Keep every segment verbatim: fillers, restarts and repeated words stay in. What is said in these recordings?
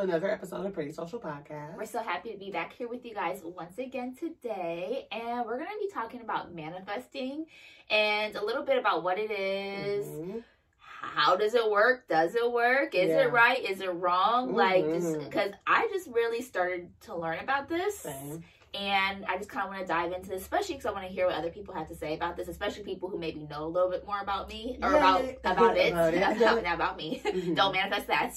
another episode of Pretty Social Podcast. We're so happy to be back here with you guys once again today, and we're going to be talking about manifesting and a little bit about what it is. Mm-hmm. How does it work? Does it work? Is yeah. it right? Is it wrong? Mm-hmm. Like, because I just really started to learn about this. Same. And I just kind of want to dive into this, especially because I want to hear what other people have to say about this, especially people who maybe know a little bit more about me or yeah. about about it, about, it. about, not about me. Mm-hmm. Don't manifest that.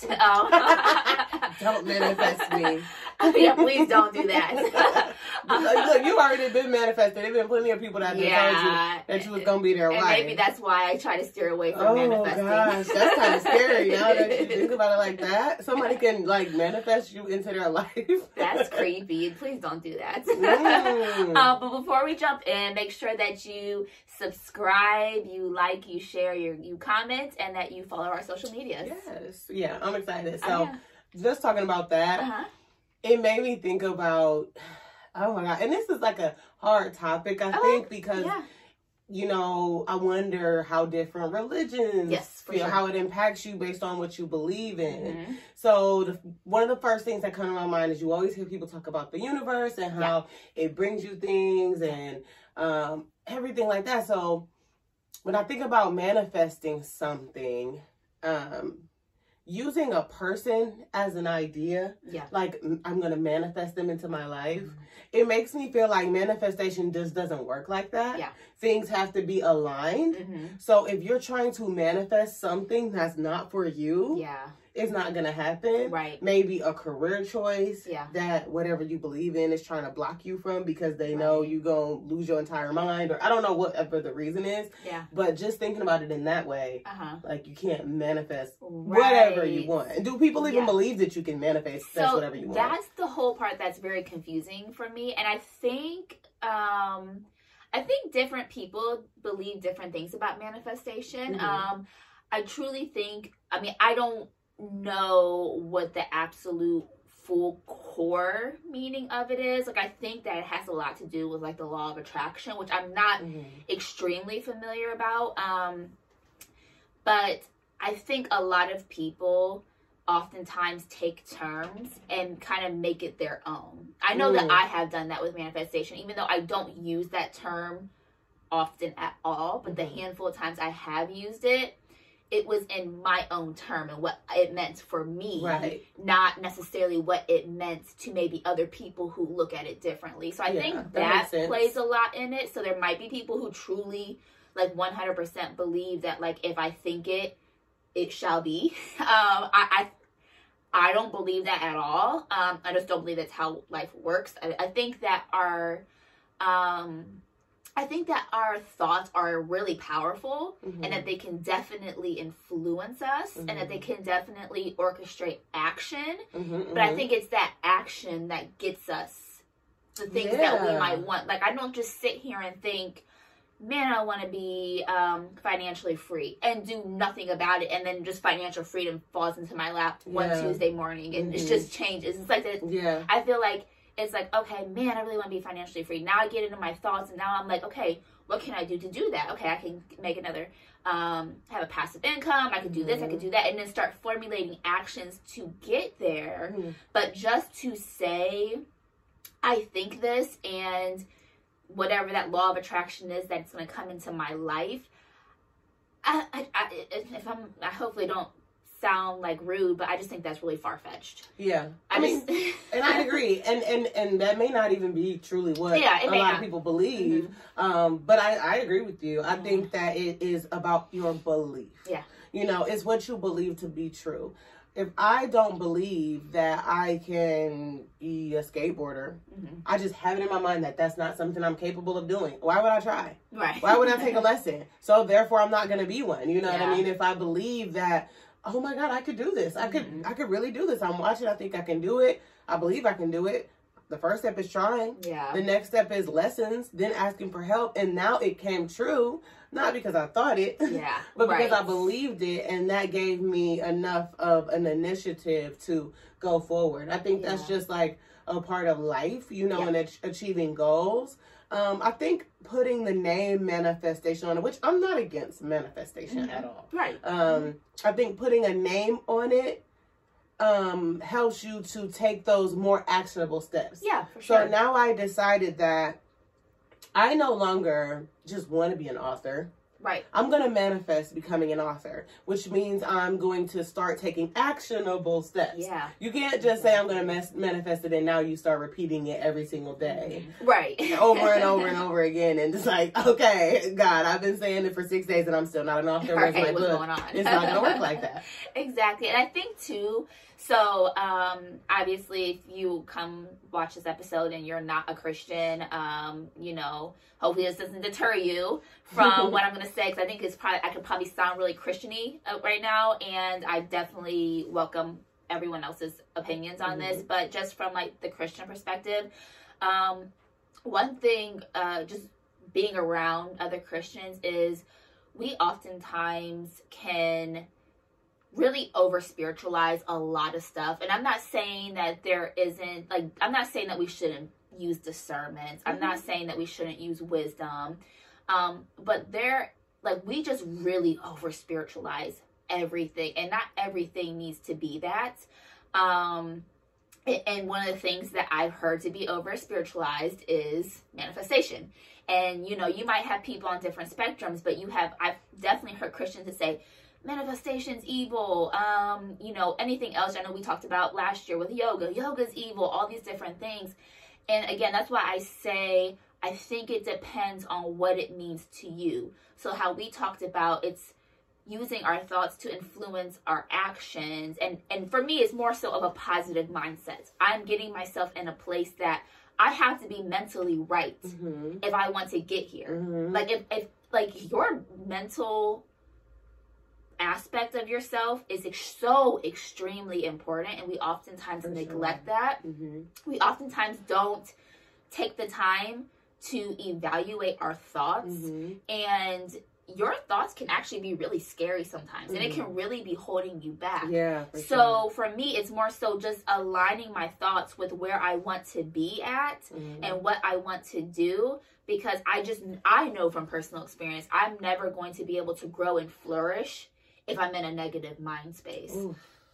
Um. Don't manifest me. Yeah, please don't do that. Look, you already been manifested. There's been plenty of people that have yeah. told you that you was gonna be their and wife. Maybe that's why I try to steer away from oh, manifesting. Oh gosh, that's kind of scary. Now that you think about it like that, somebody can like manifest you into their life. That's creepy. Please don't do that. Mm. Um, but before we jump in, make sure that you subscribe, you like, you share, you, you comment, and that you follow our social medias. Yes. Yeah, I'm excited. So, uh, yeah. just talking about that, uh-huh. it made me think about, oh my God, and this is like a hard topic, I oh, think, because, yeah. you know, I wonder how different religions yes, feel, sure. how it impacts you based on what you believe in. Mm-hmm. So the, one of the first things that come to my mind is you always hear people talk about the universe and how yeah. it brings you things and um, everything like that. So when I think about manifesting something, um, using a person as an idea, yeah. like I'm going to manifest them into my life, mm-hmm. it makes me feel like manifestation just doesn't work like that. Yeah. Things have to be aligned. Mm-hmm. So if you're trying to manifest something that's not for you, yeah. it's not going to happen. Right. Maybe a career choice yeah. that whatever you believe in is trying to block you from because they right. know you're going to lose your entire mind, or I don't know whatever the reason is. Yeah. But just thinking about it in that way, uh-huh. like you can't manifest right. whatever you want. And do people even yeah. believe that you can manifest so whatever you want? That's the whole part that's very confusing for me. And I think, um, I think different people believe different things about manifestation. Mm-hmm. Um, I truly think, I mean, I don't know what the absolute full core meaning of it is. Like, I think that it has a lot to do with like the law of attraction, which I'm not mm-hmm. extremely familiar about. Um, but I think a lot of people oftentimes take terms and kind of make it their own. I know mm. that I have done that with manifestation, even though I don't use that term often at all, but mm-hmm. the handful of times I have used it, it was in my own term and what it meant for me, right. not necessarily what it meant to maybe other people who look at it differently. So I yeah, think that, that plays a lot in it. So there might be people who truly like one hundred percent believe that like if I think it, it shall be. Um, I, I I don't believe that at all. Um, I just don't believe that's how life works. I, I think that our, um, I think that our thoughts are really powerful, mm-hmm. and that they can definitely influence us, mm-hmm. and that they can definitely orchestrate action. Mm-hmm, but mm-hmm. I think it's that action that gets us the things yeah. that we might want. Like, I don't just sit here and think, man, I want to be um, financially free and do nothing about it. And then just financial freedom falls into my lap one yeah. Tuesday morning and mm-hmm. it just changes. It's like that. Yeah. I feel like it's like, okay, man, I really want to be financially free. Now I get into my thoughts and now I'm like, okay, what can I do to do that? Okay, I can make another, um, have a passive income. I can do this, mm-hmm. I can do that. And then start formulating actions to get there. Mm-hmm. But just to say, I think this and whatever that law of attraction is that's going to come into my life, I, I, I, if I'm, I hopefully don't sound like rude, but I just think that's really far-fetched. Yeah. I, I mean, just, and I agree. And, and, and that may not even be truly what yeah, a lot not. of people believe. Mm-hmm. Um, but I, I agree with you. I mm-hmm. think that it is about your belief. Yeah. You know, it's what you believe to be true. If I don't believe that I can be a skateboarder, mm-hmm. I just have it in my mind that that's not something I'm capable of doing. Why would I try? Right. Why would I take a lesson? So therefore, I'm not going to be one. You know yeah. what I mean? If I believe that, oh my God, I could do this. I could, mm-hmm. I could really do this. I'm watching. I think I can do it. I believe I can do it. The first step is trying. Yeah. The next step is lessons, then asking for help. And now it came true, not because I thought it, yeah, but because right. I believed it. And that gave me enough of an initiative to go forward. I think yeah. that's just like a part of life, you know, yeah. and ach- achieving goals. Um, I think putting the name manifestation on it, which I'm not against manifestation mm-hmm. at all. Right. Um, I think putting a name on it um, helps you to take those more actionable steps. Yeah, for sure. So now I decided that I no longer just want to be an author. Right. I'm going to manifest becoming an author, which means I'm going to start taking actionable steps. Yeah. You can't just say I'm going to mas- manifest it and now you start repeating it every single day. Right. Over and over and over again. And just like, okay, God, I've been saying it for six days and I'm still not an author. Where's right, my what's book? going on? It's not going to work like that. Exactly. And I think too, so um, obviously if you come watch this episode and you're not a Christian, um, you know, hopefully this doesn't deter you from what I'm going to say, because I think it's probably, I could probably sound really Christian-y uh, right now, and I definitely welcome everyone else's opinions on mm-hmm. this, but just from like the Christian perspective, um, one thing, uh, just being around other Christians is we oftentimes can really over spiritualize a lot of stuff. And I'm not saying that there isn't, like, I'm not saying that we shouldn't use discernment. I'm mm-hmm. not saying that we shouldn't use wisdom. Um, but there, like, we just really over spiritualize everything, and not everything needs to be that. Um, and one of the things that I've heard to be over spiritualized is manifestation. And, you know, you might have people on different spectrums, but you have, I've definitely heard Christians that say, manifestation's evil, um, you know, anything else. I know we talked about last year with yoga. Yoga's evil, all these different things. And again, that's why I say, I think it depends on what it means to you. So how we talked about, it's using our thoughts to influence our actions. And, and for me, it's more so of a positive mindset. I'm getting myself in a place that I have to be mentally right mm-hmm. if I want to get here. Mm-hmm. Like if, if like your mental aspect of yourself is ex- so extremely important, and we oftentimes For neglect sure. that. Mm-hmm. We oftentimes don't take the time to evaluate our thoughts, mm-hmm. and your thoughts can actually be really scary sometimes, mm-hmm. and it can really be holding you back. Yeah. For so sure. for me, it's more so just aligning my thoughts with where I want to be at mm-hmm. and what I want to do, because I just, I know from personal experience, I'm never going to be able to grow and flourish if I'm in a negative mind space. Ooh.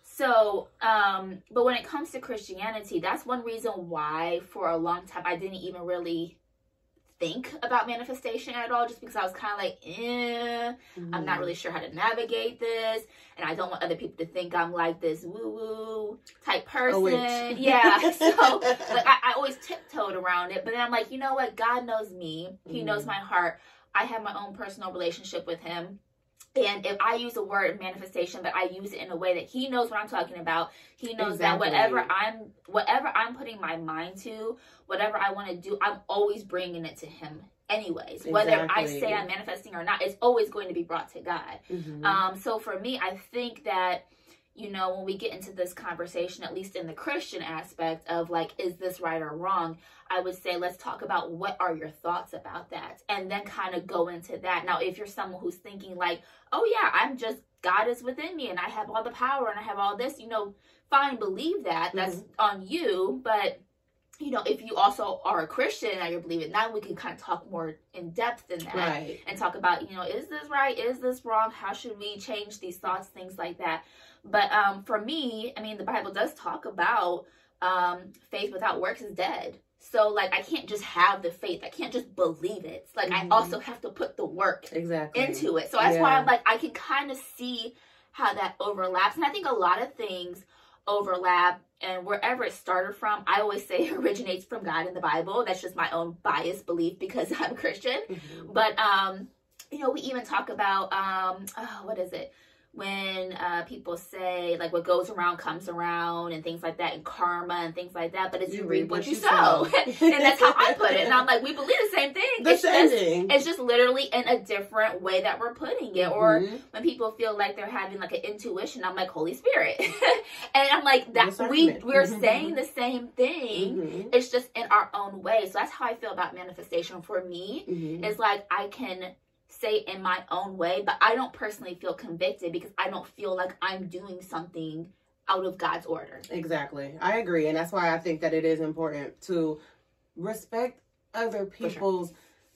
So, um, but when it comes to Christianity, that's one reason why for a long time I didn't even really think about manifestation at all, just because I was kind of like, eh, mm-hmm. I'm not really sure how to navigate this, and I don't want other people to think I'm like this woo-woo type person. Yeah, so like I, I always tiptoed around it, but then I'm like, you know what? God knows me. He mm-hmm. knows my heart. I have my own personal relationship with him. And if I use the word manifestation, but I use it in a way that he knows what I'm talking about, he knows exactly. that whatever I'm, whatever I'm putting my mind to, whatever I want to do, I'm always bringing it to him anyways. Exactly. Whether I say I'm manifesting or not, it's always going to be brought to God. Mm-hmm. Um, so for me, I think that, you know, when we get into this conversation, at least in the Christian aspect of like, is this right or wrong? I would say, let's talk about what are your thoughts about that, and then kind of go into that. Now, if you're someone who's thinking like, oh yeah, I'm just, God is within me and I have all the power and I have all this, you know, fine, believe that. That's mm-hmm. on you. But, you know, if you also are a Christian and you're believing, now we can kind of talk more in depth in that right. and talk about, you know, is this right? Is this wrong? How should we change these thoughts? Things like that. But um, for me, I mean, the Bible does talk about um, faith without works is dead. So, like, I can't just have the faith. I can't just believe it. Like, mm-hmm. I also have to put the work exactly. into it. So, that's yeah. why I'm like, I can kind of see how that overlaps. And I think a lot of things overlap. And wherever it started from, I always say it originates from God in the Bible. That's just my own biased belief because I'm Christian. Mm-hmm. But, um, you know, we even talk about, um, oh, what is it? When uh, people say, like, what goes around comes around and things like that, and karma and things like that, but it's you, you reap what you sow. And that's how I put it. And I'm like, we believe the same thing. The it's same just, thing. It's just literally in a different way that we're putting it. Mm-hmm. Or when people feel like they're having, like, an intuition, I'm like, Holy Spirit. And I'm like, that we, we're mm-hmm. saying the same thing. Mm-hmm. It's just in our own way. So that's how I feel about manifestation for me. Mm-hmm. It's like, I can say in my own way, but I don't personally feel convicted because I don't feel like I'm doing something out of God's order. Exactly. I agree. And that's why I think that it is important to respect other people's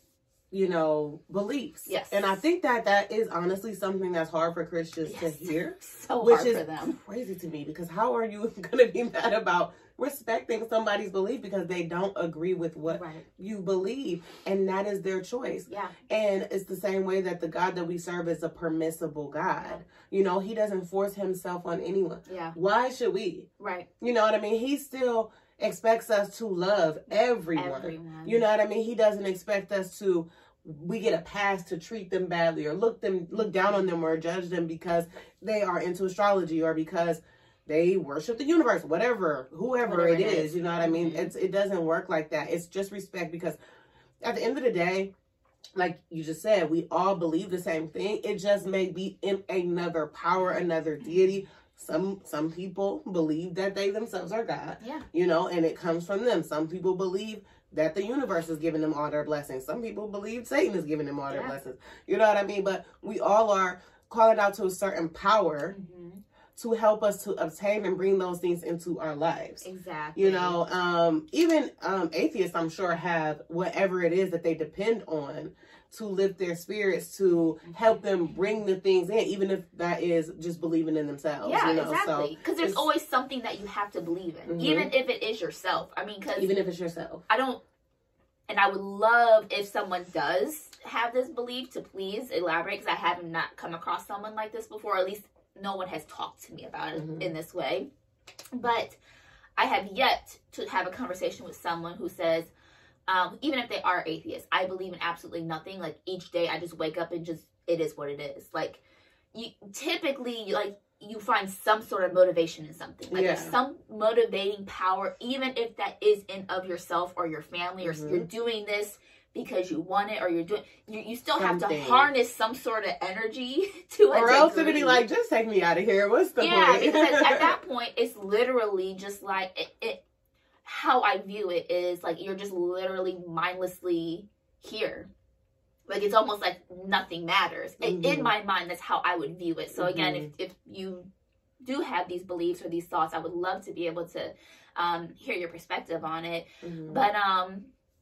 you know, beliefs. Yes. And I think that that is honestly something that's hard for Christians yes. to hear. So which hard is for them. Crazy to me, because how are you going to be mad about respecting somebody's belief because they don't agree with what right. you believe, and that is their choice. Yeah. And it's the same way that the God that we serve is a permissible God. Yeah. You know, he doesn't force himself on anyone. Yeah. Why should we? Right. You know what I mean? He still expects us to love everyone. Everyone. You know what I mean? He doesn't expect us to, we get a pass to treat them badly or look them look down on them or judge them because they are into astrology or because they worship the universe, whatever, whoever whatever it is, is, you know what I mean? Mm-hmm. It's it doesn't work like that. It's just respect, because at the end of the day, like you just said, we all believe the same thing. It just may be in another power, another deity. Some some people believe that they themselves are God, yeah. you know, and it comes from them. Some people believe that the universe is giving them all their blessings. Some people believe Satan is giving them all their yeah. blessings. You know what I mean? But we all are calling out to a certain power mm-hmm. to help us to obtain and bring those things into our lives. Exactly. You know, um, even um, atheists, I'm sure, have whatever it is that they depend on to lift their spirits, to help them bring the things in, even if that is just believing in themselves. Yeah, you know? exactly. Because so there's always something that you have to believe in, mm-hmm. even if it is yourself. I mean, because even if it's yourself, I don't. And I would love if someone does have this belief to please elaborate, because I have not come across someone like this before. Or at least no one has talked to me about it mm-hmm. in this way. But I have yet to have a conversation with someone who says, um, even if they are atheists, I believe in absolutely nothing. Like, each day I just wake up and just, it is what it is. Like, you typically, like, you find some sort of motivation in something. Like, yeah. there's some motivating power, even if that is in of yourself or your family, or mm-hmm. you're doing this because you want it, or you're doing, you, you still Something. have to harness some sort of energy to it. Or else it'd be like, just take me out of here. What's the yeah, point? because at that point, it's literally just like, it, it. how I view it is like, you're just literally mindlessly here. Like, it's almost like nothing matters. Mm-hmm. In my mind, that's how I would view it. So again, mm-hmm. if, if you do have these beliefs or these thoughts, I would love to be able to um, hear your perspective on it. Mm-hmm. But, um,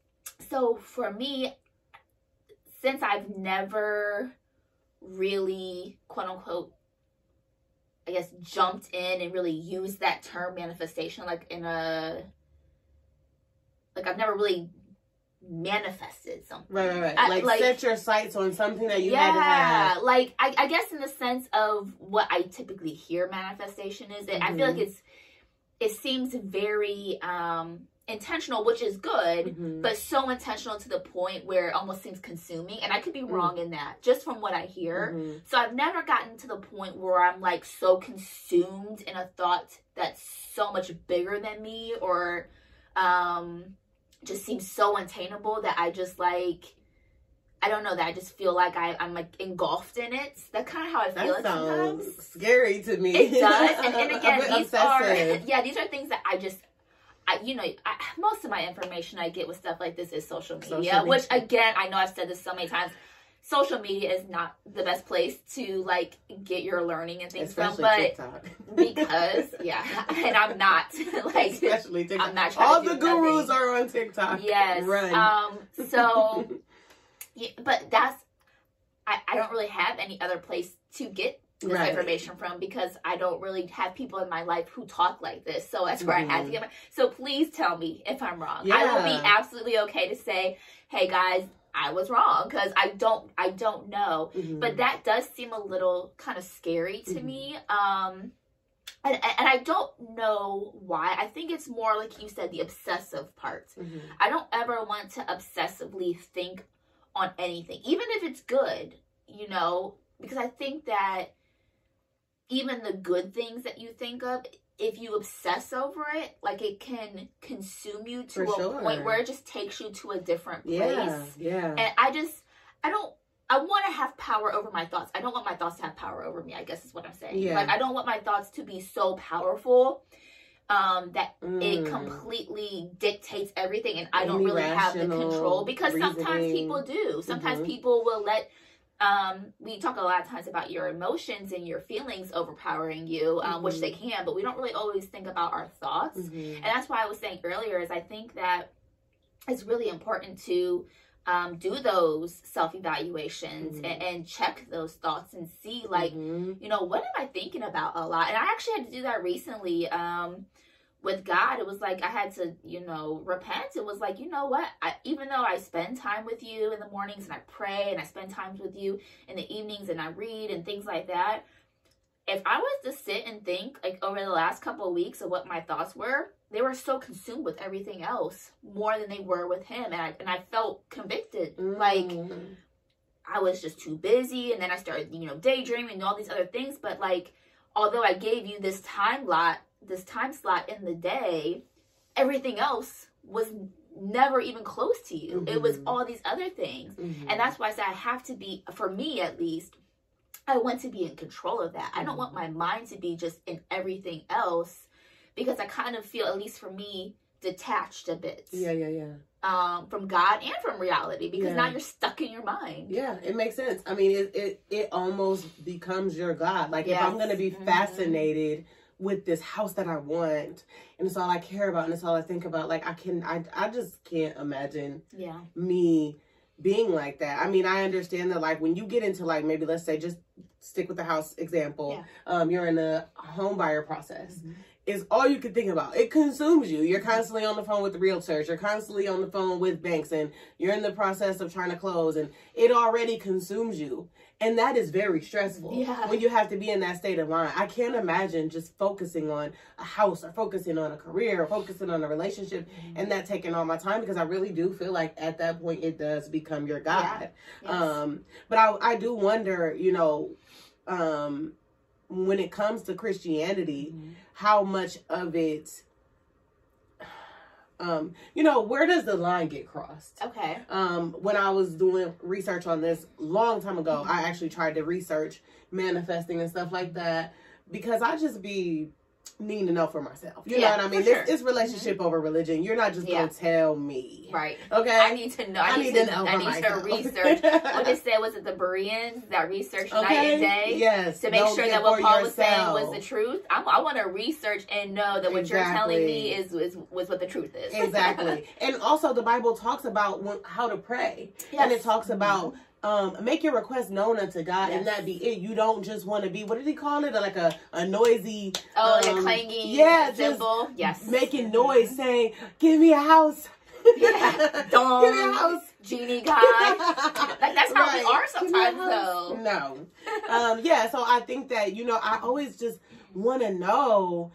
so for me, since I've never really, quote unquote, I guess, jumped in and really used that term manifestation, like in a, like I've never really manifested something. Right, right, right. I, like, like set your sights on something that you yeah, had to have. Like, I, I guess in the sense of what I typically hear manifestation is, that mm-hmm. I feel like it's, it seems very um, intentional, which is good, mm-hmm. but so intentional to the point where it almost seems consuming. And I could be mm-hmm. wrong in that, just from what I hear. Mm-hmm. So I've never gotten to the point where I'm like so consumed in a thought that's so much bigger than me, or um, just seems so unattainable that I just like, I don't know, that I just feel like I, I'm like engulfed in it. That's kind of how I feel that it sometimes. Scary to me. It does. And, and again, these obsessive. are, yeah, these are things that I just, I, you know, I, most of my information I get with stuff like this is social media, social media, which again, I know I've said this so many times. Social media is not the best place to like get your learning and things Especially from, but TikTok. Because yeah, and I'm not like, especially TikTok. I'm not all to the do gurus nothing. are on TikTok. Yes. Run. Um. So, yeah, but that's I, I don't really have any other place to get this right. information from, because I don't really have people in my life who talk like this. So that's where mm-hmm. I had to get my. So please tell me if I'm wrong. Yeah. I will be absolutely okay to say, hey guys, I was wrong, because I don't I don't know. Mm-hmm. But that does seem a little kind of scary to mm-hmm. me. Um and, and I don't know why. I think it's more like you said, the obsessive part. Mm-hmm. I don't ever want to obsessively think on anything, even if it's good, you know, because I think that even the good things that you think of, if you obsess over it, like, it can consume you to For a sure. point where it just takes you to a different place. Yeah, yeah. And I just, I don't, I want to have power over my thoughts. I don't want my thoughts to have power over me, I guess is what I'm saying. Yeah. Like, I don't want my thoughts to be so powerful um, that mm. it completely dictates everything, and I don't really have the control. Because reasoning. sometimes people do. Sometimes mm-hmm. people will let... Um, we talk a lot of times about your emotions and your feelings overpowering you, um, mm-hmm. which they can, but we don't really always think about our thoughts. Mm-hmm. And that's why I was saying earlier is I think that it's really important to um, do those self-evaluations mm-hmm. and, and check those thoughts and see, like, mm-hmm. you know, what am I thinking about a lot? And I actually had to do that recently um, with God. It was like I had to, you know, repent. It was like, you know what? I, even though I spend time with you in the mornings and I pray and I spend time with you in the evenings and I read and things like that, if I was to sit and think, like, over the last couple of weeks of what my thoughts were, they were so consumed with everything else more than they were with him. And I, and I felt convicted. Mm. Like, I was just too busy. And then I started, you know, daydreaming and all these other things. But, like, although I gave you this time lot, this time slot in the day, everything else was never even close to you. Mm-hmm. It was all these other things. Mm-hmm. And that's why I said I have to be, for me at least, I want to be in control of that. Mm-hmm. I don't want my mind to be just in everything else, because I kind of feel, at least for me, detached a bit. Yeah, yeah, yeah. Um, from God and from reality, because yeah. now you're stuck in your mind. Yeah, it makes sense. I mean, it it, it almost becomes your God. Like, yes. if I'm going to be mm-hmm. fascinated with this house that I want, and it's all I care about, and it's all I think about, like, I can, I, I just can't imagine yeah. me being like that. I mean, I understand that, like, when you get into, like, maybe let's say, just stick with the house example, yeah. um, you're in the home buyer process. Mm-hmm. Is all you can think about. It consumes you. You're constantly on the phone with the realtors. You're constantly on the phone with banks, and you're in the process of trying to close, and it already consumes you. And that is very stressful yeah. when you have to be in that state of mind. I can't imagine just focusing on a house or focusing on a career or focusing on a relationship mm-hmm. and that taking all my time, because I really do feel like at that point it does become your God. Yeah. Yes. Um, but I, I do wonder, you know, um, when it comes to Christianity, mm-hmm. how much of it, um, you know, where does the line get crossed? Okay. Um, when I was doing research on this long time ago, mm-hmm. I actually tried to research manifesting and stuff like that, because I just be needing to know for myself. You yeah, know what I mean? Sure. It's, it's relationship mm-hmm. over religion. You're not just yeah. going to tell me. Right. Okay? I need to know. I, I need, need to know. I need myself. to research. What it said, was it the Bereans that researched okay. night and day? Yes. To make Don't sure that what Paul yourself. was saying was the truth. I'm, I want to research and know that what exactly. you're telling me is, is was what the truth is. Exactly. And also the Bible talks about when, how to pray. Yes. And it talks about Um, make your request known unto God, yes. and that be it. You don't just want to be, what did he call it? Like a, a noisy, oh, um, like a clanging yeah, symbol. Yes. Making noise saying, give me a house. Yeah. Don't. Give me a house. Genie God. Like, that's how right. we are sometimes, though. No. um, yeah, so I think that, you know, I always just want to know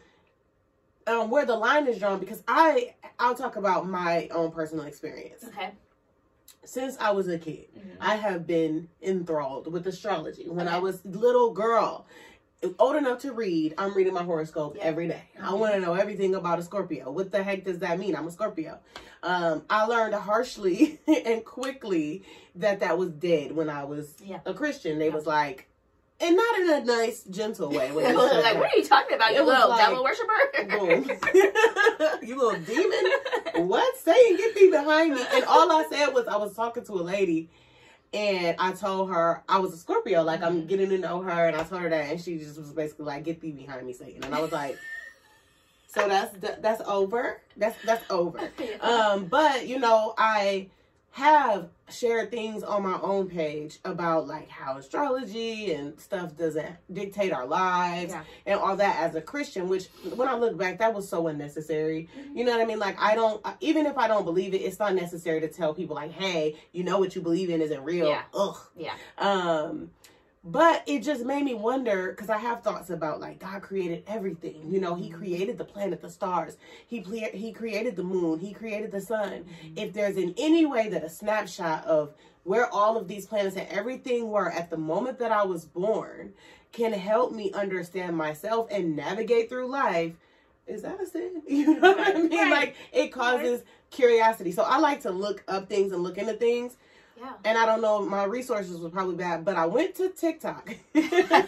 um, where the line is drawn, because I, I'll talk about my own personal experience. Okay. Since I was a kid, mm-hmm. I have been enthralled with astrology. When okay. I was a little girl, old enough to read, I'm reading my horoscope yep. every day. Mm-hmm. I want to know everything about a Scorpio. What the heck does that mean? I'm a Scorpio. Um, I learned harshly and quickly that that was dead when I was yeah. a Christian. They yeah. was like, and not in a nice, gentle way. When like, what are you talking about, you little like, devil worshiper? You little demon? What? Satan, get thee behind me. And all I said was, I was talking to a lady, and I told her I was a Scorpio. Like, I'm getting to know her, and I told her that, and she just was basically like, get thee behind me, Satan. And I was like, so that's that's over? That's, that's over. Um, but, you know, I have shared things on my own page about, like, how astrology and stuff doesn't dictate our lives yeah. and all that as a Christian, which when I look back, that was so unnecessary. Mm-hmm. You know what I mean? Like, I don't, even if I don't believe it, it's not necessary to tell people, like, hey, you know, what you believe in isn't real. Yeah. Ugh. Yeah. Um, but it just made me wonder, because I have thoughts about, like, God created everything. You know, he created the planet, the stars. He ple- he created the moon. He created the sun. Mm-hmm. If there's in any way that a snapshot of where all of these planets and everything were at the moment that I was born can help me understand myself and navigate through life, is that a sin? You know what I mean? Right. Like, it causes right. curiosity. So I like to look up things and look into things. Yeah. And I don't know, my resources were probably bad, but I went to TikTok. Well,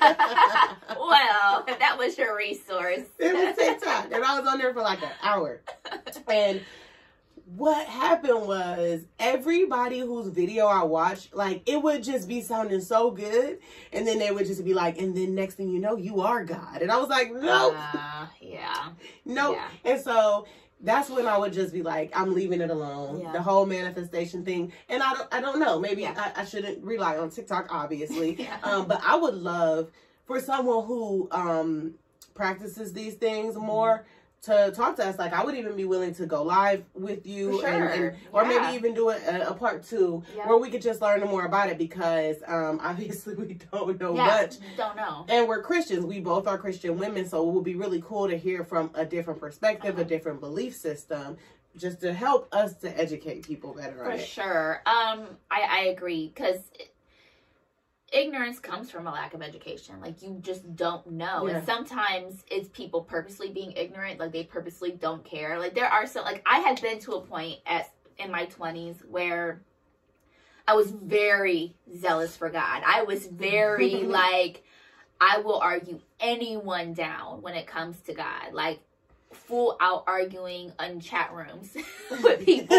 if that was your resource. It was TikTok. And I was on there for like an hour. And what happened was, everybody whose video I watched, like, it would just be sounding so good. And then they would just be like, and then next thing you know, you are God. And I was like, nope. Uh, yeah. Nope. Yeah. And so that's when I would just be like, I'm leaving it alone. Yeah. The whole manifestation thing. And I don't, I don't know. Maybe yeah. I, I shouldn't rely on TikTok, obviously. yeah. um, but I would love for someone who um, practices these things more mm-hmm. to talk to us. Like, I would even be willing to go live with you, sure. and, and or yeah. maybe even do a, a part two yeah. where we could just learn more about it, because um, obviously we don't know yeah, much. Don't know. And we're Christians. We both are Christian women, so it would be really cool to hear from a different perspective, uh-huh. a different belief system, just to help us to educate people better. For on it. sure. Um, I, I agree, because ignorance comes from a lack of education. Like, you just don't know. Yeah. And sometimes it's people purposely being ignorant. Like, they purposely don't care. Like, there are some, like, I had been to a point at in my twenties where I was very zealous for God. I was very, like, I will argue anyone down when it comes to God. Like, full out arguing in chat rooms with people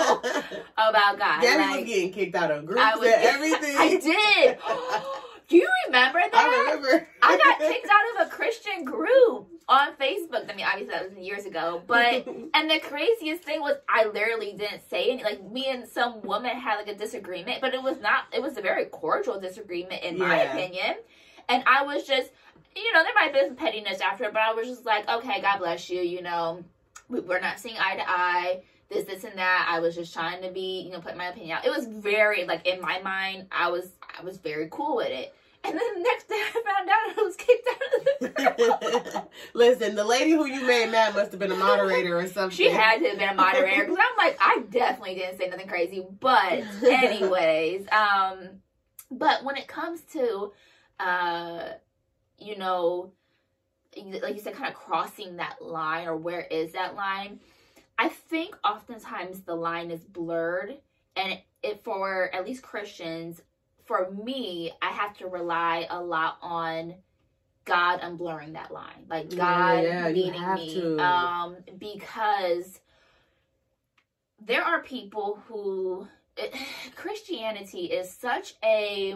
about God. Gabby like, was getting kicked out of groups I was, and everything. I did. Do you remember that? I remember. I got kicked out of a Christian group on Facebook. I mean, obviously that was years ago. But, and the craziest thing was I literally didn't say anything. Like, me and some woman had like a disagreement, but it was not, it was a very cordial disagreement in yeah. my opinion. And I was just, you know, there might have been some pettiness after it, but I was just like, okay, God bless you, you know, we, we're not seeing eye to eye, this, this, and that. I was just trying to be, you know, put my opinion out. It was very, like, in my mind, I was, I was very cool with it. And then the next day I found out I was kicked out of the group. Listen, the lady who you made mad must have been a moderator or something. She had to have been a moderator, because I'm like, I definitely didn't say nothing crazy. But anyways, um, but when it comes to, uh, you know, like you said, kind of crossing that line, or where is that line? I think oftentimes the line is blurred, and it, it for at least Christians, for me, I have to rely a lot on God unblurring that line, like God yeah, yeah, leading me, to. um, because there are people who it, Christianity is such a,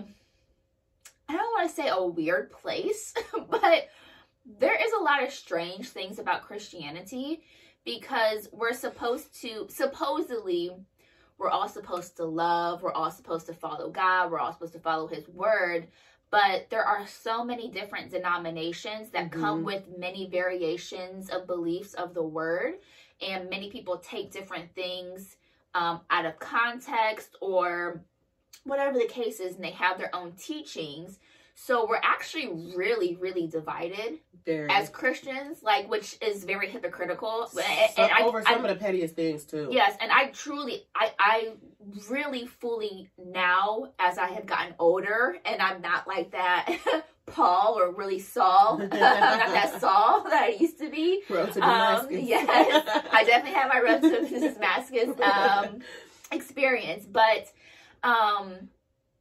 I don't want to say a weird place, but there is a lot of strange things about Christianity, because we're supposed to, supposedly, we're all supposed to love, we're all supposed to follow God, we're all supposed to follow his word, but there are so many different denominations that mm-hmm. come with many variations of beliefs of the word, and many people take different things um, out of context, or whatever the case is, and they have their own teachings. So we're actually really, really divided very. as Christians, like, which is very hypocritical. So, and I, over some I, of the pettiest things too. Yes, and I truly, I, I really fully now, as I have gotten older, and I'm not like that Paul or really Saul, not that Saul that I used to be. Road to Damascus. Um, yes, I definitely have my road to Damascus um, experience, but um,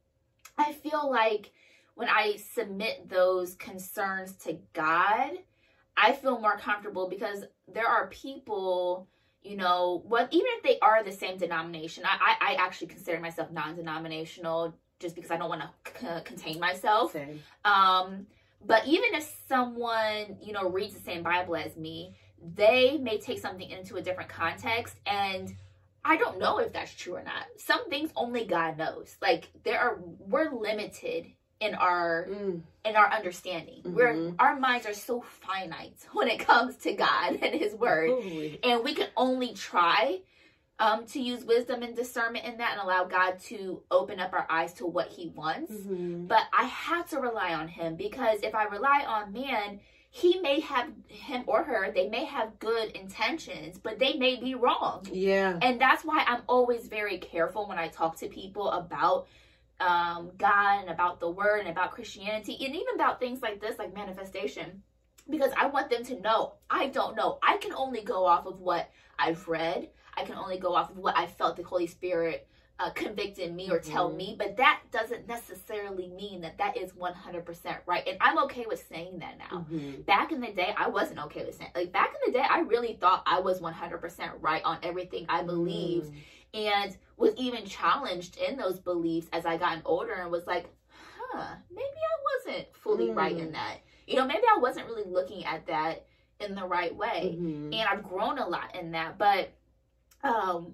I feel like when I submit those concerns to God, I feel more comfortable, because there are people, you know, what even if they are the same denomination, I, I, I actually consider myself non-denominational, just because I don't want to c- contain myself. Same. Um, but even if someone, you know, reads the same Bible as me, they may take something into a different context, and I don't know if that's true or not. Some things only God knows. Like, there are, we're limited in our mm. in our understanding. Mm-hmm. We're our minds are so finite when it comes to God and his word. Totally. And we can only try um to use wisdom and discernment in that, and allow God to open up our eyes to what he wants. Mm-hmm. But I have to rely on him, because if I rely on man, he may have, him or her, they may have good intentions, but they may be wrong. Yeah. And that's why I'm always very careful when I talk to people about um God and about the word and about Christianity, and even about things like this, like manifestation, because I want them to know I don't know. I can only go off of what I've read. I can only go off of what I felt the Holy Spirit uh, convicted me or mm-hmm. tell me, but that doesn't necessarily mean that that is one hundred percent right, and I'm okay with saying that now. Mm-hmm. Back in the day, I wasn't okay with saying, like, back in the day, I really thought I was one hundred percent right on everything I believed. Mm. And was even challenged in those beliefs as I gotten older, and was like, huh, maybe I wasn't fully mm. right in that. You know, maybe I wasn't really looking at that in the right way. Mm-hmm. And I've grown a lot in that. But um,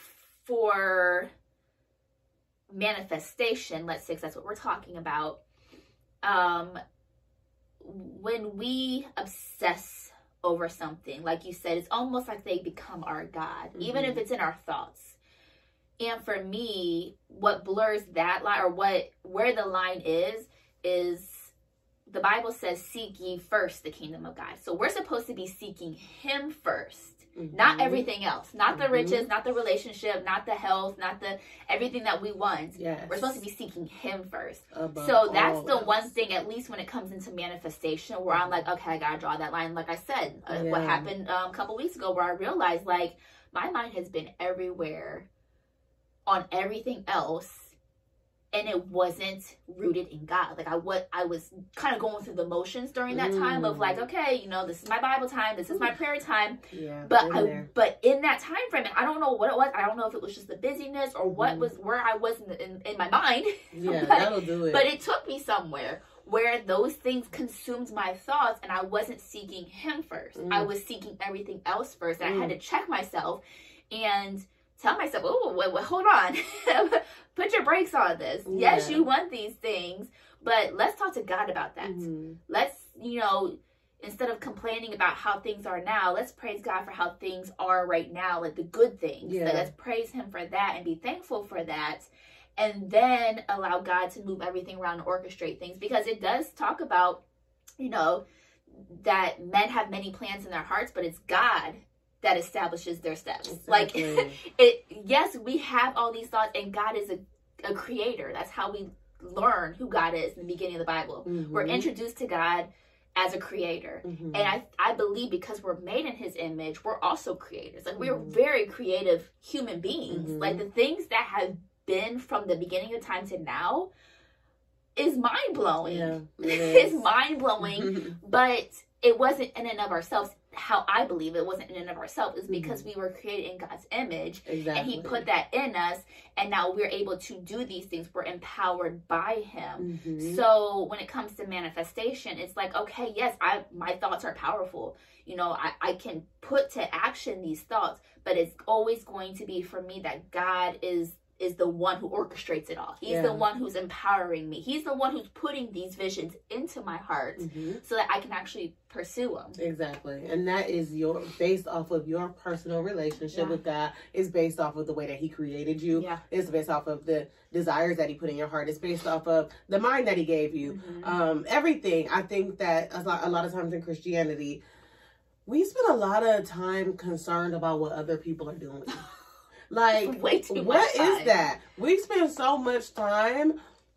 for manifestation, let's say, 'cause that's what we're talking about, um, when we obsess over something, like you said, it's almost like they become our God, mm-hmm. even if it's in our thoughts. And for me, what blurs that line, or what where the line is, is the Bible says, seek ye first the kingdom of God. So we're supposed to be seeking him first, mm-hmm. not everything else, not the mm-hmm. riches, not the relationship, not the health, not the everything that we want. Yes. We're supposed to be seeking him first. Above so that's the else. one thing, at least when it comes into manifestation, where I'm like, okay, I gotta draw that line. Like I said, uh, yeah. what happened um, a couple weeks ago, where I realized, like, my mind has been everywhere on everything else, and it wasn't rooted in God. Like I what I was kind of going through the motions during that mm. time of like, okay, you know, this is my Bible time, this is my prayer time. Yeah. But I there. but in that time frame, and I don't know what it was. I don't know if it was just the busyness or mm. what was where I was in, the, in, in my mind. Yeah, but, that'll do it. But it took me somewhere where those things consumed my thoughts, and I wasn't seeking him first. Mm. I was seeking everything else first, and mm. I had to check myself and tell myself, oh, wait, wait, hold on. Put your brakes on this. Yeah. Yes, you want these things, but let's talk to God about that. Mm-hmm. Let's, you know, instead of complaining about how things are now, let's praise God for how things are right now, like the good things. Yeah. Like, let's praise him for that and be thankful for that. And then allow God to move everything around and orchestrate things. Because it does talk about, you know, that men have many plans in their hearts, but it's God that establishes their steps. Exactly. Like, it. Yes, we have all these thoughts, and God is a, a creator. That's how we learn who God is in the beginning of the Bible. Mm-hmm. We're introduced to God as a creator. Mm-hmm. And I, I believe because we're made in his image, we're also creators. Like, we're mm-hmm. very creative human beings. Mm-hmm. Like, the things that have been from the beginning of time to now is mind-blowing. Yeah, it is. It's mind-blowing, but it wasn't in and of ourselves. How I believe it wasn't in and of ourselves is because mm-hmm. we were created in God's image, exactly. and he put that in us, and now we're able to do these things. We're empowered by him. Mm-hmm. So when it comes to manifestation, it's like, okay, yes, I my thoughts are powerful. You know, I, I can put to action these thoughts, but it's always going to be for me that God is is the one who orchestrates it all. He's yeah. the one who's empowering me. He's the one who's putting these visions into my heart mm-hmm. so that I can actually pursue them. Exactly. And that is your based off of your personal relationship yeah. with God. It's based off of the way that he created you. Yeah. It's based off of the desires that he put in your heart. It's based off of the mind that he gave you. Mm-hmm. Um, everything. I think that a lot, a lot of times in Christianity, we spend a lot of time concerned about what other people are doing. Like, way too what much time. Is that? We spend so much time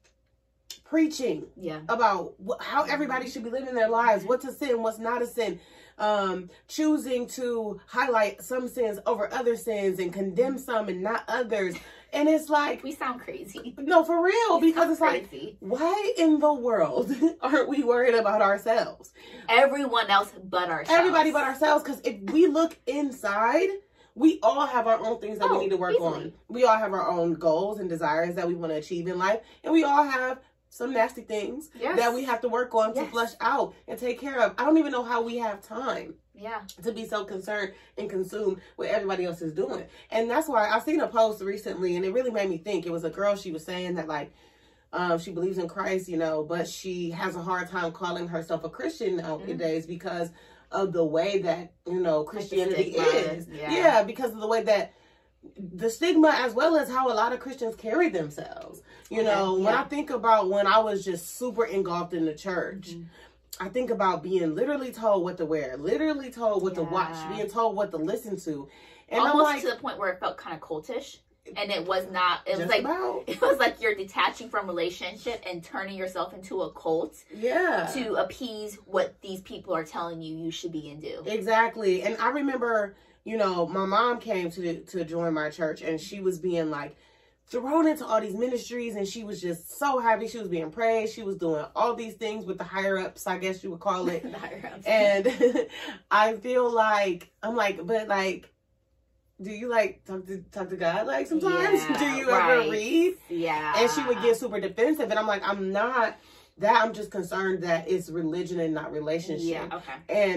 preaching yeah. about wh- how everybody should be living their lives, what's a sin, what's not a sin, um, choosing to highlight some sins over other sins and condemn some and not others. And it's like... We sound crazy. No, for real. We because it's crazy. Like, why in the world aren't we worried about ourselves? Everyone else but ourselves. Everybody but ourselves. Because if we look inside... We all have our own things that oh, we need to work easily. on. We all have our own goals and desires that we want to achieve in life. And we all have some nasty things yes. that we have to work on yes. to flush out and take care of. I don't even know how we have time yeah. to be so concerned and consumed with everybody else is doing. And that's why I seen a post recently, and it really made me think. It was a girl, she was saying that, like, um, she believes in Christ, you know, but she has a hard time calling herself a Christian nowadays mm-hmm. because of the way that, you know, Christianity like is. Yeah. yeah, because of the way that the stigma, as well as how a lot of Christians carry themselves. You okay. know, yeah. when I think about when I was just super engulfed in the church, mm-hmm. I think about being literally told what to wear, literally told what yeah. to watch, being told what to listen to. And almost I'm like, to the point where it felt kind of cultish. And it was not, it was like, about. it was like you're detaching from relationship and turning yourself into a cult. Yeah. To appease what these people are telling you you should be and do. Exactly. And I remember, you know, my mom came to to join my church, and she was being like thrown into all these ministries, and she was just so happy. She was being praised. She was doing all these things with the higher ups, I guess you would call it. The higher ups. And I feel like, I'm like, but like, do you like talk to talk to God like sometimes? Yeah, do you right. ever read? Yeah. And she would get super defensive, and I'm like, I'm not that. I'm just concerned that it's religion and not relationship. Yeah. Okay. And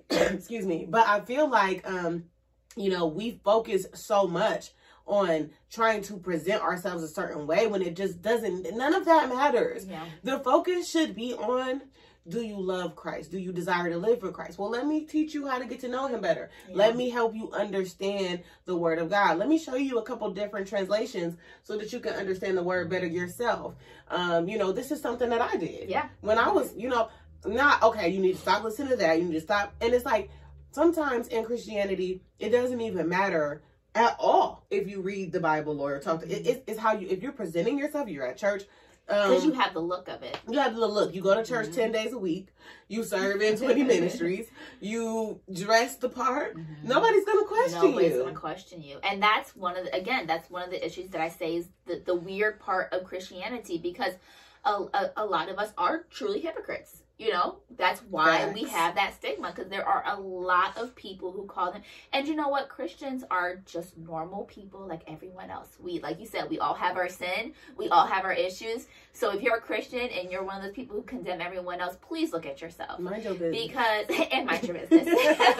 excuse me, but I feel like, um, you know, we focus so much on trying to present ourselves a certain way when it just doesn't, none of that matters. Yeah. The focus should be on, do you love Christ? Do you desire to live for Christ? Well, let me teach you how to get to know him better. Yeah. Let me help you understand the word of God. Let me show you a couple different translations so that you can understand the word better yourself. Um, you know, this is something that I did. Yeah. When I was, you know, not, okay, you need to stop listening to that. You need to stop. And it's like, sometimes in Christianity, it doesn't even matter at all if you read the Bible or talk to, it, it, it's how you, if you're presenting yourself, you're at church, because um, you have the look of it. You have the look. You go to church mm-hmm. ten days a week. You serve in twenty ministries. You dress the part. Mm-hmm. Nobody's gonna question Nobody's you. Nobody's gonna question you. And that's one of the, again, that's one of the issues that I say is the, the weird part of Christianity, because a, a, a lot of us are truly hypocrites. You know, that's why Facts. we have that stigma, because there are a lot of people who call them. And you know what? Christians are just normal people like everyone else. We, like you said, we all have our sin. We all have our issues. So if you're a Christian and you're one of those people who condemn everyone else, please look at yourself. Mind your business. Because, and mind your business.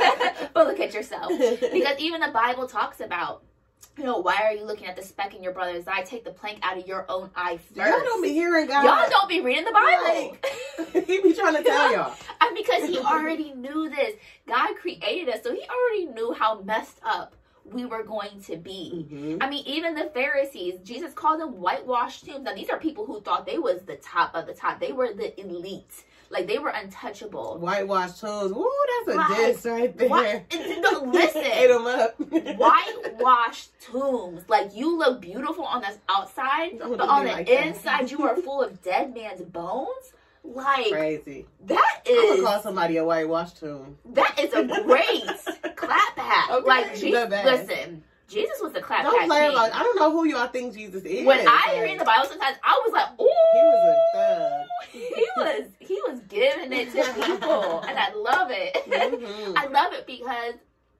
But look at yourself. Because even the Bible talks about, you know, why are you looking at the speck in your brother's eye? Take the plank out of your own eye first. Y'all don't be hearing God. Y'all don't be reading the Bible. Like, he be trying to tell y'all. And because he already knew this. God created us, so he already knew how messed up we were going to be. Mm-hmm. I mean, even the Pharisees, Jesus called them whitewashed tombs. Now, these are people who thought they was the top of the top. They were the elite. Like, they were untouchable. Whitewashed tombs. Woo, that's a like, diss right there. What? No, listen. Ate them up. Whitewashed tombs. Like, you look beautiful on the outside, Don't but on the like inside, that. You are full of dead man's bones. Like, crazy. That is. I'm gonna call somebody a whitewashed tomb. That is a great clap hat. Okay, like, Jesus, listen. Jesus was the clap don't hat play king. About, I don't know who y'all think Jesus is. When I read the Bible, sometimes I was like, "Ooh, he was a thug." He was he was giving it to people, and I love it. Mm-hmm. I love it because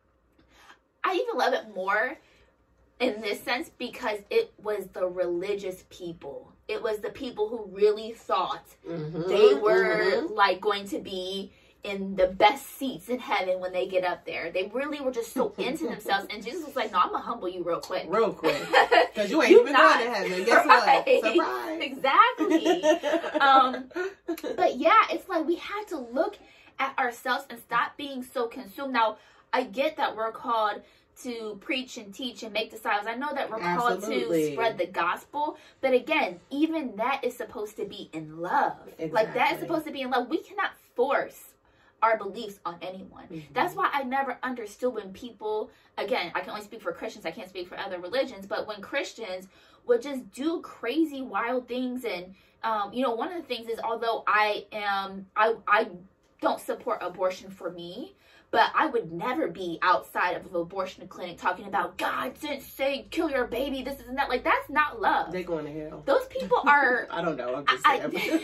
I even love it more in this sense because it was the religious people. It was the people who really thought mm-hmm. they were mm-hmm. like going to be in the best seats in heaven when they get up there. They really were just so into themselves. And Jesus was like, no, I'm going to humble you real quick. Real quick. Because you ain't you even not. going to heaven. Guess right. what? Surprise. Exactly. um, but yeah, it's like we had to look at ourselves and stop being so consumed. Now, I get that we're called to preach and teach and make disciples. I know that we're Absolutely. called to spread the gospel. But again, even that is supposed to be in love. Exactly. Like, that is supposed to be in love. We cannot force our beliefs on anyone. Mm-hmm. That's why I never understood when people, again, I can only speak for Christians, I can't speak for other religions, but when Christians would just do crazy, wild things. And, um, you know, one of the things is, although I am, I, I don't support abortion for me, but I would never be outside of an abortion clinic talking about God didn't say kill your baby, this is that. Like, that's not love. They're going to hell. Those people are. I don't know. I'm just saying.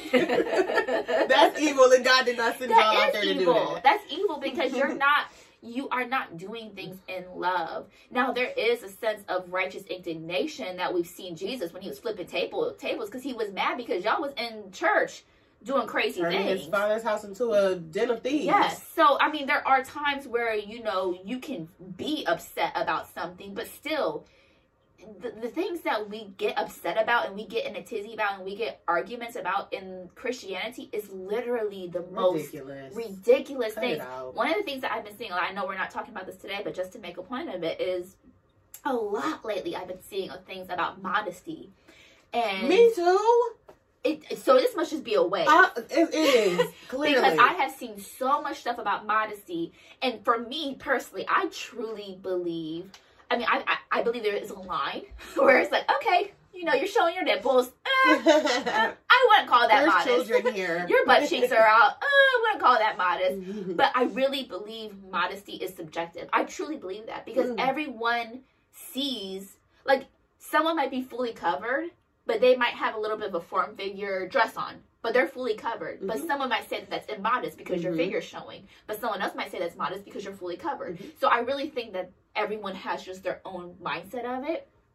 I, that's evil, and God did not send y'all out there evil. to do that. That's evil because you're not. You are not doing things in love. Now, there is a sense of righteous indignation that we've seen Jesus when he was flipping table tables because he was mad because y'all was in church doing crazy Turning things. his father's house into a den of thieves. Yes. So, I mean, there are times where, you know, you can be upset about something, but still, the, the things that we get upset about and we get in a tizzy about and we get arguments about in Christianity is literally the ridiculous. most ridiculous Cut things. One of the things that I've been seeing, I know we're not talking about this today, but just to make a point of it, is a lot lately I've been seeing of things about modesty. And me too. It, so this must just be a way. Uh, it, it is, clearly. Because I have seen so much stuff about modesty. And for me, personally, I truly believe, I mean, I, I, I believe there is a line where it's like, okay, you know, you're showing your nipples. Uh, uh, I wouldn't call that There's modest. Children here. Your butt cheeks are out. Uh, I wouldn't call that modest. But I really believe modesty is subjective. I truly believe that. Because mm. everyone sees, like, someone might be fully covered, but they might have a little bit of a form figure dress on, but they're fully covered. Mm-hmm. But someone might say that that's immodest because mm-hmm. your figure's showing. But someone else might say that's modest because you're fully covered. Mm-hmm. So I really think that everyone has just their own mindset of it.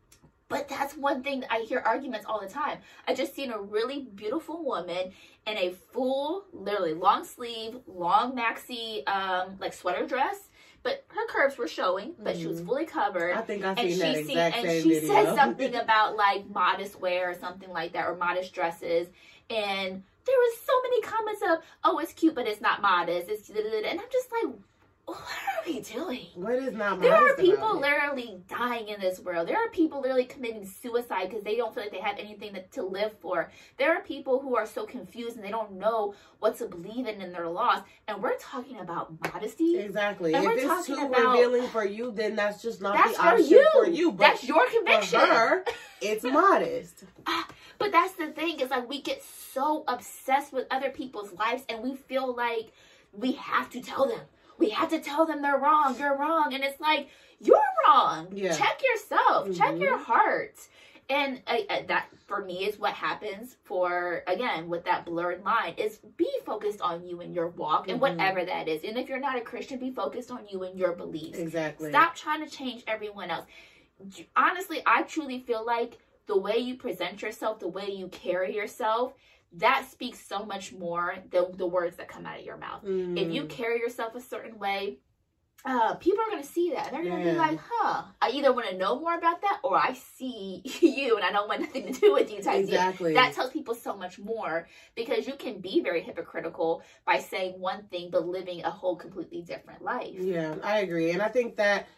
But that's one thing that I hear arguments all the time. I just seen a really beautiful woman in a full, literally long sleeve, long maxi, um, like sweater dress. But her curves were showing, but mm-hmm. she was fully covered. I think I've seen that exact seen, same And she video. said something about like modest wear or something like that, or modest dresses. And there was so many comments of, oh, it's cute, but it's not modest. It's and I'm just like, what are we doing? What is not modest? There are people literally dying in this world. There are people literally committing suicide because they don't feel like they have anything to, to live for. There are people who are so confused and they don't know what to believe in and they're lost. And we're talking about modesty. Exactly. And if we're it's talking too about, revealing for you, then that's just not that's the for option you. for you. But that's your conviction. For her, it's modest. But that's the thing, is like we get so obsessed with other people's lives and we feel like we have to tell them. We have to tell them they're wrong. You're wrong. And it's like, you're wrong. Yeah. Check yourself. Mm-hmm. Check your heart. And uh, uh, that, for me, is what happens for, again, with that blurred line, is be focused on you and your walk and mm-hmm. whatever that is. And if you're not a Christian, be focused on you and your beliefs. Exactly. Stop trying to change everyone else. Honestly, I truly feel like the way you present yourself, the way you carry yourself, that speaks so much more than the words that come out of your mouth. Mm. If you carry yourself a certain way, uh, people are going to see that. And they're going to yeah. be like, huh, I either want to know more about that or I see you and I don't want nothing to do with you type exactly. deal. That tells people so much more because you can be very hypocritical by saying one thing but living a whole completely different life. Yeah, I agree. And I think that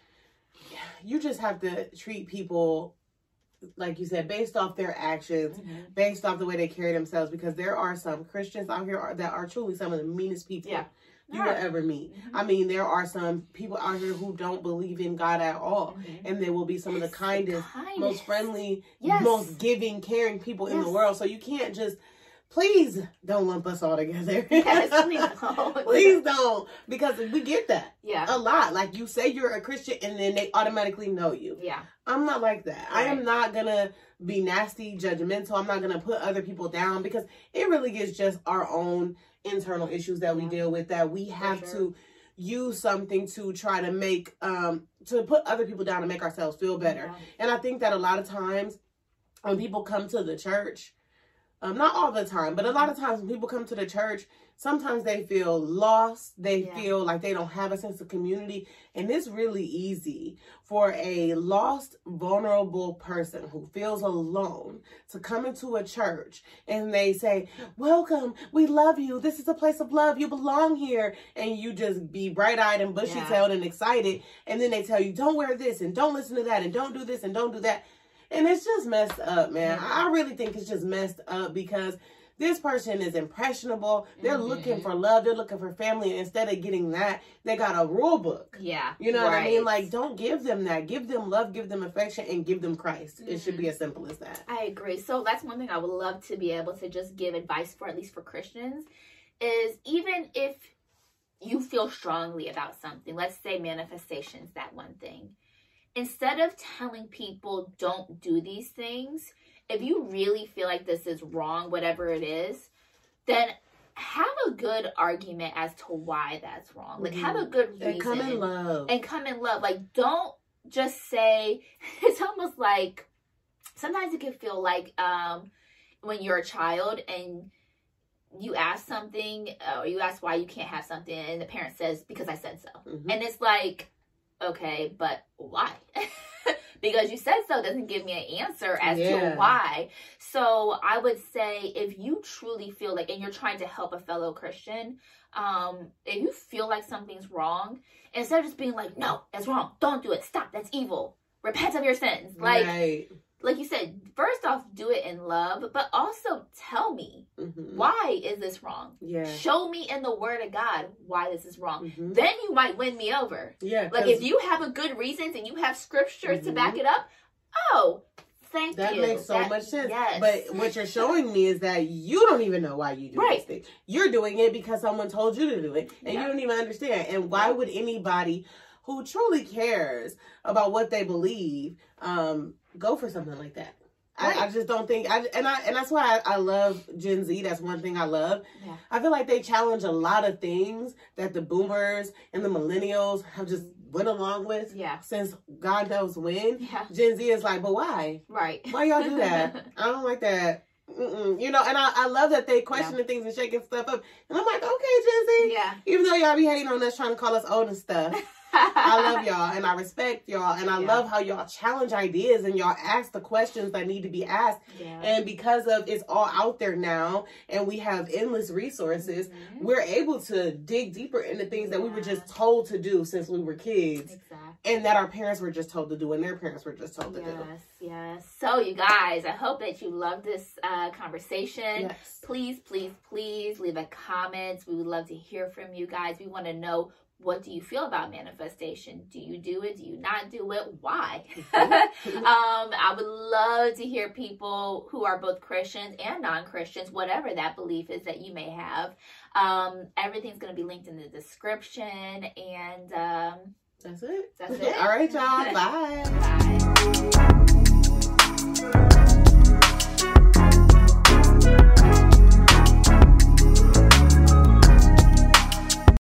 you just have to treat people, like you said, based off their actions, mm-hmm. based off the way they carry themselves, because there are some Christians out here that are truly some of the meanest people yeah. you will ever meet. Mm-hmm. I mean, there are some people out here who don't believe in God at all, mm-hmm. and they will be some of the kindest, kindest. most friendly, yes. most giving, caring people yes. in the world. So you can't just, please don't lump us all together. Yes, please don't. Please don't, because we get that yeah. a lot. Like, you say you're a Christian and then they automatically know you. Yeah. I'm not like that. Right. I am not going to be nasty, judgmental. I'm not going to put other people down, because it really is just our own internal issues that yeah. we deal with, that we have sure. to use something to try to make, um, to put other people down and make ourselves feel better. Yeah. And I think that a lot of times when people come to the church, Um, not all the time, but a lot of times when people come to the church, sometimes they feel lost. They yeah. feel like they don't have a sense of community. And it's really easy for a lost, vulnerable person who feels alone to come into a church and they say, welcome, we love you. This is a place of love. You belong here. And you just be bright-eyed and bushy-tailed yeah. and excited. And then they tell you, don't wear this and don't listen to that and don't do this and don't do that. And it's just messed up, man. I really think it's just messed up because this person is impressionable. They're mm-hmm. looking for love. They're looking for family. And instead of getting that, they got a rule book. Yeah. You know right. what I mean? Like, don't give them that. Give them love, give them affection, and give them Christ. Mm-hmm. It should be as simple as that. I agree. So that's one thing I would love to be able to just give advice for, at least for Christians, is even if you feel strongly about something, let's say manifestations, that one thing. Instead of telling people don't do these things, if you really feel like this is wrong, whatever it is, then have a good argument as to why that's wrong. Like, mm-hmm. have a good reason. And come in love. And come in love. Like, don't just say, it's almost like, sometimes it can feel like um, when you're a child and you ask something, or you ask why you can't have something, and the parent says, because I said so. Mm-hmm. And it's like, okay, but why? Because you said so doesn't give me an answer as yeah. to why. So I would say, if you truly feel like, and you're trying to help a fellow Christian, um, if you feel like something's wrong, instead of just being like, no, that's wrong, don't do it, stop, that's evil, repent of your sins. Like, right. like you said, first off, do it in love, but also tell me, mm-hmm. why is this wrong? Yeah. Show me in the Word of God why this is wrong. Mm-hmm. Then you might win me over. Yeah. Like, if you have a good reasons and you have scriptures mm-hmm. to back it up, oh, thank that you. That makes so that, much sense. Yes. But what you're showing me is that you don't even know why you do right. this thing. You're doing it because someone told you to do it, and yeah. you don't even understand. And why would anybody who truly cares about what they believe um, go for something like that? Right. I, I just don't think, I, and I and that's why I, I love Gen Z. That's one thing I love. Yeah. I feel like they challenge a lot of things that the boomers and the millennials have just went along with yeah. since God knows when. Yeah. Gen Z is like, but why? Right. Why y'all do that? I don't like that. Mm-mm. You know, and I, I love that they questioning yeah. things and shaking stuff up. And I'm like, okay, Gen Z. Yeah. Even though y'all be hating on us, trying to call us old and stuff. I love y'all and I respect y'all and I yeah. love how y'all challenge ideas and y'all ask the questions that need to be asked. Yeah. And because of it's all out there now and we have endless resources, mm-hmm. we're able to dig deeper into things yeah. that we were just told to do since we were kids. Exactly. And that our parents were just told to do and their parents were just told yes, to do. Yes, yes. So you guys, I hope that you love this uh, conversation. Yes. Please, please, please leave a comment. We would love to hear from you guys. We want to know, what do you feel about manifestation? Do you do it? Do you not do it? Why? um, I would love to hear people who are both Christians and non-Christians, whatever that belief is that you may have. Um, everything's going to be linked in the description. And um, that's it. That's it. All right, y'all. Bye. Bye.